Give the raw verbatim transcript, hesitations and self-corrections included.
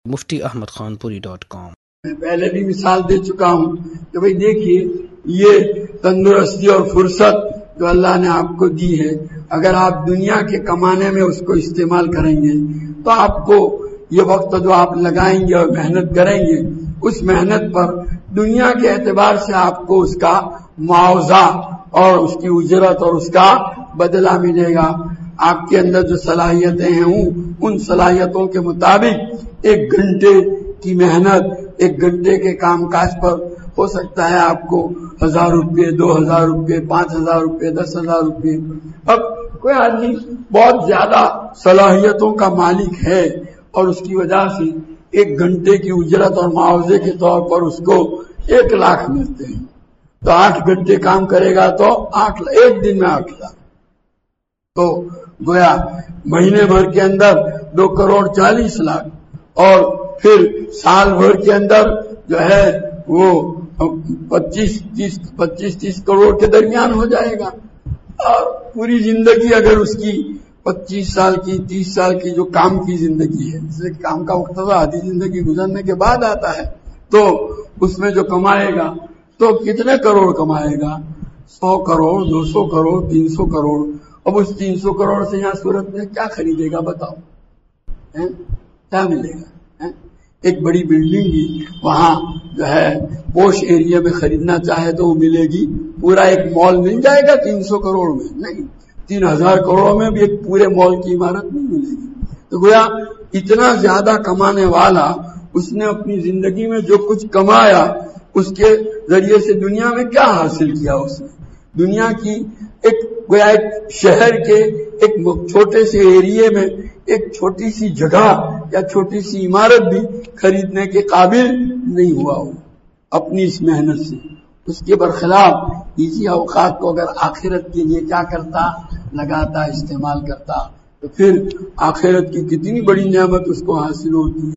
مفتی احمد خان پوری dot com. میں پہلے بھی مثال دے چکا ہوں کہ بھئی دیکھیے یہ تندرستی اور فرصت جو اللہ نے آپ کو دی ہے، اگر آپ دنیا کے کمانے میں اس کو استعمال کریں گے تو آپ کو یہ وقت جو آپ لگائیں گے اور محنت کریں گے، اس محنت پر دنیا کے اعتبار سے آپ کو اس کا معاوضہ اور اس کی اجرت اور اس کا بدلہ ملے گا۔ آپ کے اندر جو صلاحیتیں ہیں ان صلاحیتوں کے مطابق ایک گھنٹے کی محنت، ایک گھنٹے کے کام کاج پر ہو سکتا ہے آپ کو ہزار روپے، دو ہزار روپے، پانچ ہزار روپے، دس ہزار روپے۔ اب کوئی آدمی بہت زیادہ صلاحیتوں کا مالک ہے اور اس کی وجہ سے ایک گھنٹے کی اجرت اور معاوضے کے طور پر اس کو ایک لاکھ ملتے ہیں، تو آٹھ گھنٹے کام کرے گا تو آٹھ ایک دن میں آٹھ لاکھ، تو گویا مہینے بھر کے اندر دو کروڑ چالیس لاکھ، اور پھر سال بھر کے اندر جو ہے وہ پچیس تیس پچیس تیس کروڑ کے درمیان ہو جائے گا۔ اور پوری زندگی اگر اس کی پچیس سال کی تیس سال کی جو کام کی زندگی ہے، جس سے کام کا وقت آدھی زندگی گزرنے کے بعد آتا ہے، تو اس میں جو کمائے گا تو کتنے کروڑ کمائے گا؟ سو کروڑ، دو سو کروڑ، تین سو کروڑ۔ اب اس تین سو کروڑ سے یہاں صورت میں کیا خریدے گا بتاؤ؟ کیا ملے گا؟ ایک بڑی بلڈنگ بھی وہاں جو ہے پوش ایریا میں خریدنا چاہے تو وہ ملے گی، پورا ایک مال مل جائے گا تین سو کروڑ میں؟ نہیں، تین ہزار کروڑ میں بھی ایک پورے مال کی عمارت نہیں ملے گی۔ تو گویا اتنا زیادہ کمانے والا اس نے اپنی زندگی میں جو کچھ کمایا اس کے ذریعے سے دنیا میں کیا حاصل کیا؟ اس نے دنیا کی ایک گویا ایک شہر کے ایک چھوٹے سے ایریے میں ایک چھوٹی سی جگہ یا چھوٹی سی عمارت بھی خریدنے کے قابل نہیں ہوا ہو اپنی اس محنت سے۔ اس کے برخلاف اسی اوقات کو اگر آخرت کے لیے کیا کرتا، لگاتا، استعمال کرتا، تو پھر آخرت کی کتنی بڑی نعمت اس کو حاصل ہوتی ہے۔